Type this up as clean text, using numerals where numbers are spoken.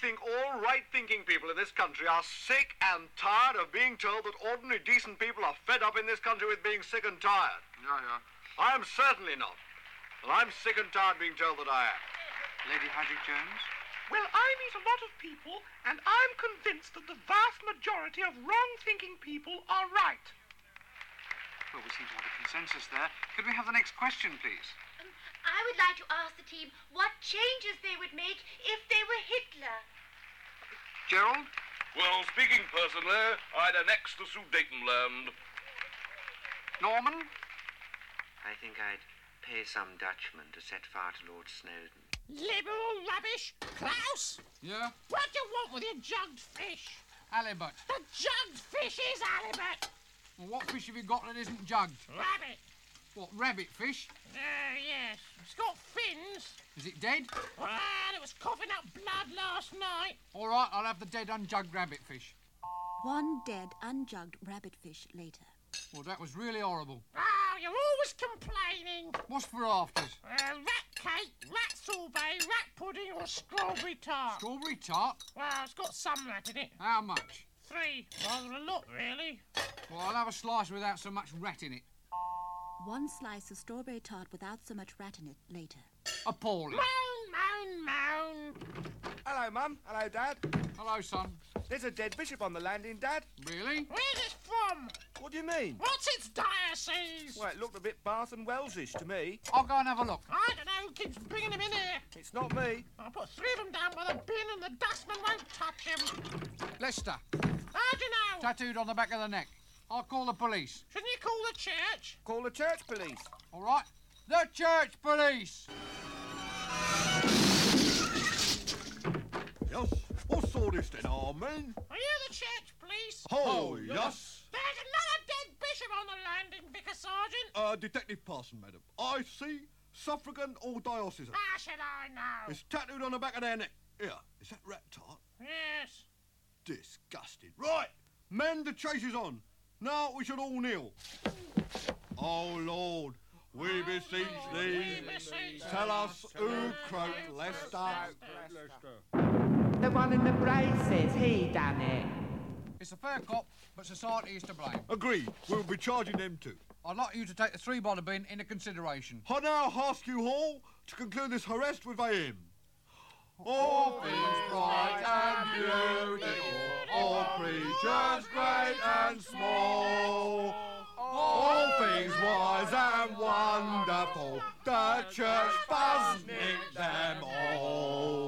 think all right-thinking people in this country are sick and tired of being told that ordinary decent people are fed up in this country with being sick and tired. Yeah. I am certainly not. And I'm sick and tired being told that I am. Lady Hadrick-Jones? Well, I meet a lot of people, and I'm convinced that the vast majority of wrong-thinking people are right. Well, we seem to have a consensus there. Could we have the next question, please? I would like to ask the team what changes they would make if they were Hitler. Gerald? Well, speaking personally, I'd annex the Sudetenland. Norman? I think I'd pay some Dutchman to set fire to Lord Snowden. Liberal rubbish. Klaus? Yeah? What do you want with your jugged fish? Halibut. The jugged fish is halibut. Well, what fish have you got that isn't jugged? Rabbit. What, rabbit fish? Yes. It's got fins. Is it dead? Well, it was coughing up blood last night. All right, I'll have the dead unjugged rabbit fish. One dead, unjugged rabbit fish later. Well, that was really horrible. Oh, you're always complaining. What's for afters? Rat cake, rat sorbet, rat pudding or strawberry tart. Strawberry tart? Well, it's got some rat in it. How much? 3. Rather a lot, really. Well, I'll have a slice without so much rat in it. One slice of strawberry tart without so much rat in it later. Appalling. Moan. Hello, Mum. Hello, Dad. Hello, son. There's a dead bishop on the landing, Dad. Really? Where's it from? What do you mean? What's its diocese? Well, it looked a bit Bath and Welsh-ish to me. I'll go and have a look. I don't know who keeps bringing him in here. It's not me. I'll put 3 of them down by the bin and the dustman won't touch him. Lester. How do you know? Tattooed on the back of the neck. I'll call the police. Shouldn't you call the church? Call the church police. All right. The church police. Yes, what's all this then, Amen? Are you the church police? Oh, yes. There's another dead bishop on the landing, Vicar Sergeant. Detective Parson, madam. I see suffragan or diocesan. How should I know? It's tattooed on the back of their neck. Here, is that rat tart? Yes. Disgusting. Right, men, the chase is on. Now we should all kneel. Oh, Lord, we beseech thee, tell us who croaked Lester. The one in the braces, he done it. It's a fair cop, but society is to blame. Agreed. We'll be charging them too. I'd like you to take the 3 bottle bin into consideration. I now ask you all to conclude this arrest with a hymn. All things bright and beautiful, all creatures great and small, all things wise and wonderful, the church must nick them all.